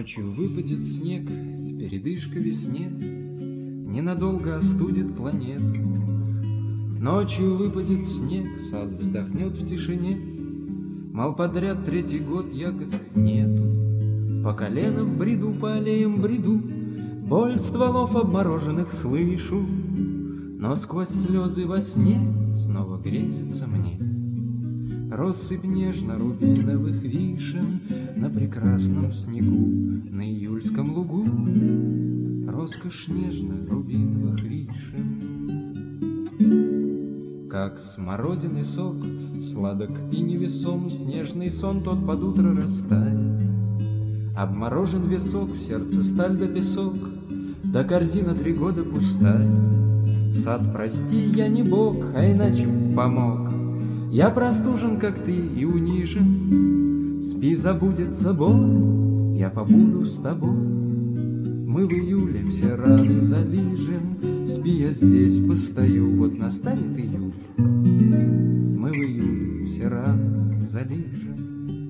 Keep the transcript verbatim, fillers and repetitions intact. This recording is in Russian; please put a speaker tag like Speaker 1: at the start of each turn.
Speaker 1: Ночью выпадет снег, передышка весне ненадолго остудит планету. Ночью выпадет снег, сад вздохнет в тишине, мол, подряд третий год ягод нету. По колено в бреду, по аллеям бреду, боль стволов обмороженных слышу, но сквозь слезы во сне снова грезится мне россыпь нежно-рубиновых вишен на прекрасном снегу, на июльском лугу. Роскошь нежно-рубиновых вишен. Как смородиный сок, сладок и невесом, снежный сон тот под утро растает. Обморожен висок, в сердце сталь да песок, да корзина три года пустая. Сад, прости, я не бог, а иначе помог. Я простужен, как ты, и унижен. Спи, забудется боль, я побуду с тобой. Мы в июле все раны залижем. Спи, я здесь постою, вот настанет июль. Мы в июле все раны залижем.